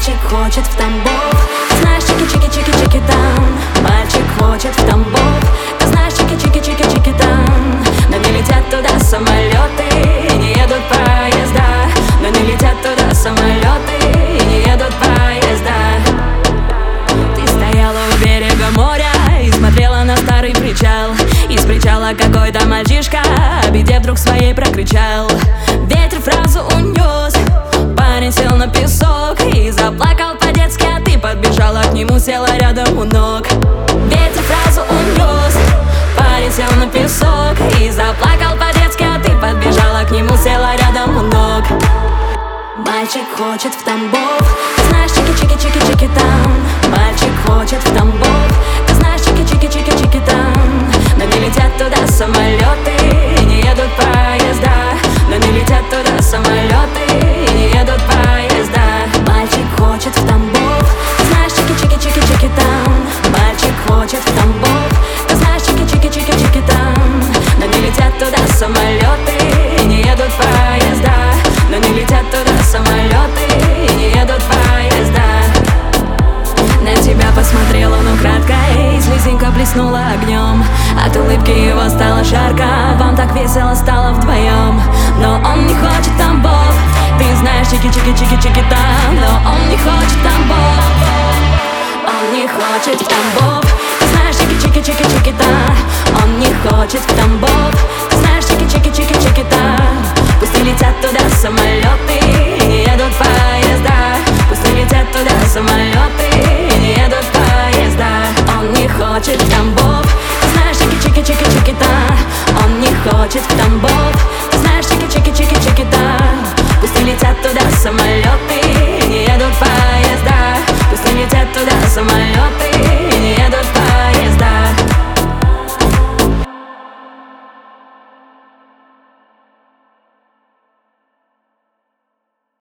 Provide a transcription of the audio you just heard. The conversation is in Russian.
Мальчик хочет в Тамбов. Ты знаешь, чики-чики-чики-чики-там. Мальчик хочет в Тамбов. Ты знаешь, чики-чики-чики-чики-там. Но не летят туда самолеты, и не едут поезда. Но не летят туда самолеты, и не едут поезда. Ты стояла у берега моря и смотрела на старый причал. Из причала какой-то мальчишка о беде вдруг своей прокричал. Ветер фразу унес. Парень сел на песок и заплакал по-детски, а ты подбежала к нему, села рядом у ног. Ветер фразу унес. Парень сел на песок и заплакал по-детски, а ты подбежала к нему, села рядом у ног. Мальчик хочет в Тамбов. Ты знаешь, чики-чики-чики-чики-там. Мальчик хочет в Тамбов. Ты знаешь, чики-чики-чики-чики-там. Но не летят туда самолеты, и не едут поезда. Но не летят туда самолеты, и не едут поезда. Мальчик хочет в Тамбов. Ты знаешь, чики-чики-чики-чики-там. Мальчик хочет в Тамбов. Ты знаешь, чики-чики-чики-чики-там. Но не летят туда самолеты, и не едут поезда. Но не летят туда самолеты, и не едут поезда. На тебя посмотрел он украдкой, слезинка блеснула огнем. От улыбки его стало жарко, вам так весело стало вдвоем. Но он не хочет Тамбов. Ты знаешь, чики-чики-чики-чики-там. Но он не хочет Тамбов. Он не хочет в Тамбов. Ты знаешь, чики-чики-чики-чики-там. Он не хочет в Тамбов. Ты знаешь, чики-чики-чики-чики-там. Пусть не летят туда самолеты, и не едут поезда. Пусть не летят туда самолеты, и не едут поезда. Он не хочет в Тамбов. Ты знаешь, чики-чики-чики-чики-там. Он не хочет в Тамбов.